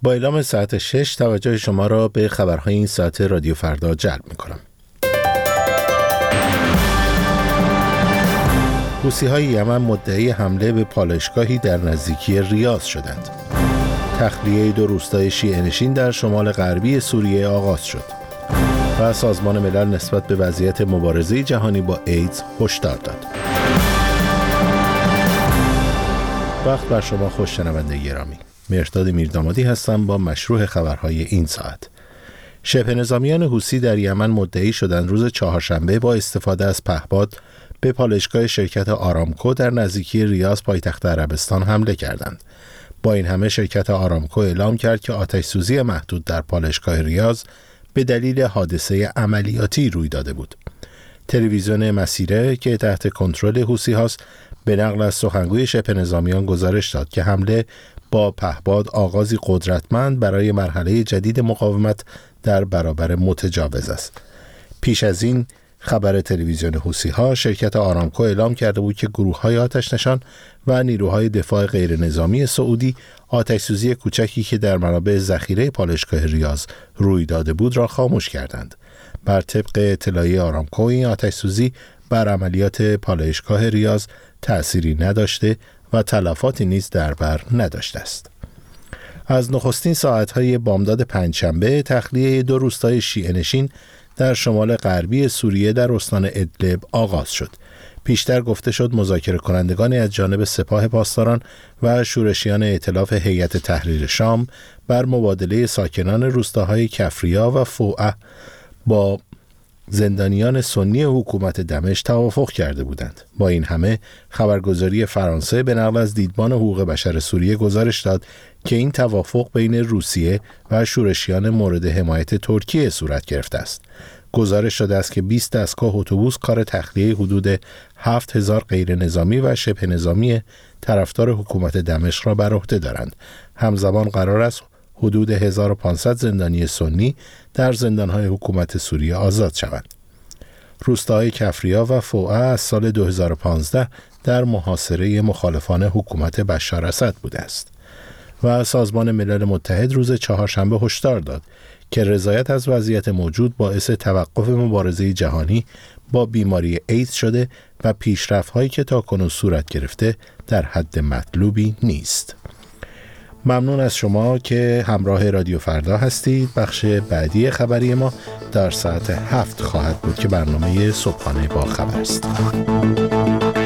با اعلام ساعت 6 توجه شما را به خبرهای این ساعت رادیو فردا جلب می‌کنم. حوثی‌های یمن مدعی حمله به پالایشگاهی در نزدیکی ریاض شدند. تخلیه 2 روستای شیعه‌نشین در شمال غربی سوریه آغاز شد. و سازمان ملل نسبت به وضعیت مبارزه جهانی با ایدز هشدار داد. وقت بر شما خوش شنونده گرامی. مهرداد میردامادی هستم با مشروع خبرهای این ساعت. شبه نظامیان حوثی در یمن مدعی شدند روز چهارشنبه با استفاده از پهپاد به پالایشگاه شرکت آرامکو در نزدیکی ریاض پایتخت عربستان حمله کردند. با این همه شرکت آرامکو اعلام کرد که آتش‌سوزی محدود در پالایشگاه ریاض به دلیل حادثه عملیاتی روی داده بود. تلویزیون مسیره که تحت کنترل حوثی هاست به نقل از سخنگوی شبه نظامیان گزارش داد که حمله با پهپاد آغازی قدرتمند برای مرحله جدید مقاومت در برابر متجاوز است. پیش از این خبر تلویزیون حوثی ها شرکت آرامکو اعلام کرده بود که گروه‌های آتش‌نشان و نیروهای دفاع غیرنظامی سعودی آتش‌سوزی کوچکی که در منابع ذخیره پالایشگاه ریاض روی داده بود را خاموش کردند. بر طبق اطلاعیه آرامکو این آتش‌سوزی بر عملیات پالایشگاه ریاض تأثیری نداشته و تلفاتی نیز در بر نداشته است. از نخستین ساعت‌های بامداد پنجشنبه تخلیه 2 روستای شیعه‌نشین در شمال غربی سوریه در استان ادلب آغاز شد. پیشتر گفته شد مذاکره کنندگانی از جانب سپاه پاسداران و شورشیان ائتلاف هیئت تحریر شام بر مبادله ساکنان روستاهای کفریا و فوعه با زندانیان سنی حکومت دمشق توافق کرده بودند. با این همه خبرگزاری فرانسه به نقل از دیدبان حقوق بشر سوریه گزارش داد که این توافق بین روسیه و شورشیان مورد حمایت ترکیه صورت گرفته است. گزارش شده است که 20 دستگاه اتوبوس کار تخلیه حدود 7000 غیر نظامی و شبه نظامی طرفدار حکومت دمشق را بر عهده دارند. همزمان قرار است حدود 1500 زندانی سنی در زندانهای حکومت سوریه آزاد شوند. روستاهای کفریا و فوعه از سال 2015 در محاصره مخالفان حکومت بشار اسد بوده است. و سازمان ملل متحد روز چهارشنبه هشدار داد که رضایت از وضعیت موجود باعث توقف مبارزه جهانی با بیماری ایدز شده و پیشرفت‌هایی که تاکنون صورت گرفته در حد مطلوبی نیست. ممنون از شما که همراه رادیو فردا هستید. بخش بعدی خبری ما در ساعت 7 خواهد بود که برنامه صبحانه با خبر است.